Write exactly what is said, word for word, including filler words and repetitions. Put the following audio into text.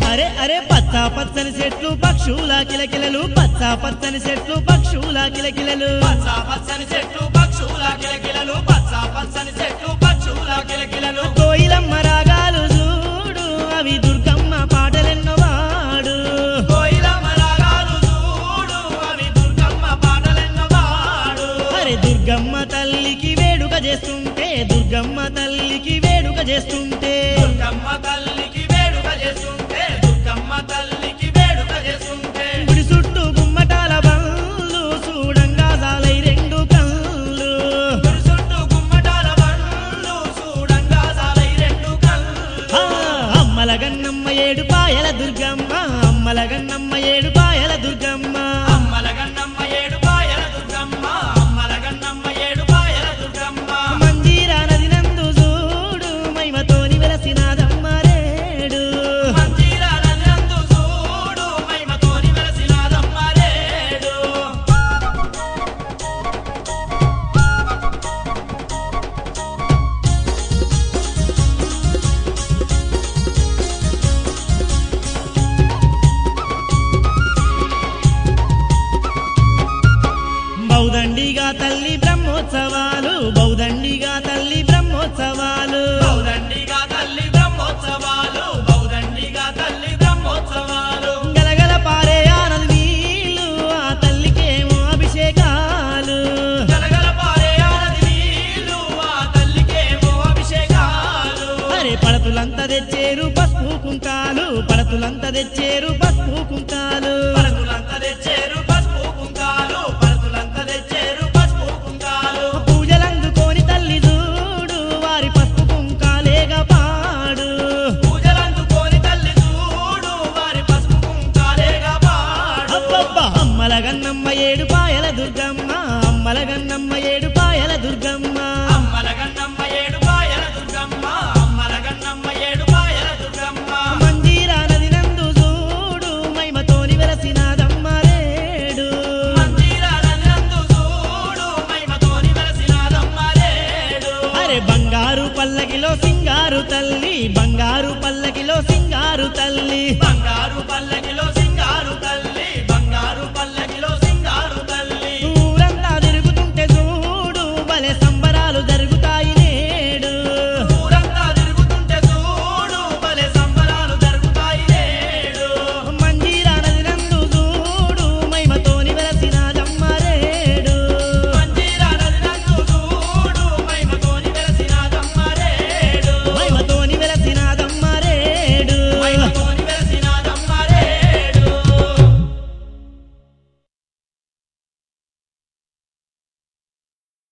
అరే అరే పచ్చా పచ్చని చెట్లు పక్షుల కిలకిలలు పచ్చా పచ్చని చెట్లు పక్షుల కిలకిలలు పచ్చా పచ్చని చెట్లు పక్షుల కిలకిలలు పచ్చా పచ్చని చెట్లు పక్షుల కిలకిలలు కోయిలమ్మ రాగాలు చూడు అవి దుర్గమ్మ పాటలెన్నో వాడు కోయిలమ్మ రాగాలు చూడు అవి దుర్గమ్మ పాటలెన్నో వాడు అరే దుర్గమ్మ తల్లికి వేడుక చేస్తుంటే దుర్గమ్మ తల్లికి వేడుక చేస్తుంటే దుర్గమ్మ తల్లికి వేడుక చేస్తుంటే దుర్గమ్మ తల్లికి వేడుక చేస్తుంటే గుడి చుట్టూ గుమ్మటాల బండ్లు చూడంగా జాలై రెండు కళ్ళు గుడి చుట్టూ గుమ్మటాల బండ్లు చూడంగా సాలై రెండు కళ్ళు ఆ, అమ్మల గన్నమ్మ ఏడు పాయల దుర్గమ్మ అమ్మల గన్నమ్మ ఏడు పాయల దుర్గమ్మ అమ్మల గన్నమ్మ ఏడు పాయల దుర్గమ్మ అమ్మల గన్నమ్మ ఏడు పాయల దుర్గమ్మ మంజీరా నది నందు చూడు మహిమతోని వెలసినాదమ్మ రేడు మంజీర నన్నందు చూడు మహిమతోని వెలసినాదమ్మ రేడు బౌదండిగా తల్లి బ్రహ్మోత్సవాలు బౌదండిగా తల్లి బ్రహ్మోత్సవాలు బౌదండిగా తల్లి బ్రహ్మోత్సవాలు బౌదండిగా తల్లి బ్రహ్మోత్సవాలు గలగల పారే ఆనది నీళ్ళు ఆ తల్లికేమో అభిషేకాలు గలగల పారే ఆనది నీళ్ళు ఆ తల్లికేమో అభిషేకాలు అరే పడతులంతా తెచ్చేరు పసుపు కుంకాలు పడతులంతా తెచ్చేరు పసుపు కుంకాలు పరతులంతా తెచ్చేరు పసుపు కుంకాలు పరతులంతా తెచ్చేరు పసుపు కుంకాలు పూజలందుకోని తల్లి చూడు వారి పసుపు కుంకాలేగా పాడు పూజలందుకోని తల్లి చూడు వారి పసుపు కుంకాలేగా పాడు అబ్బబ్బా అమ్మల గన్నమ్మ ఏడు పాయల దుర్గమ్మ అమ్మల గన్నమ్మ ఏడు పాయల దుర్గమ్మ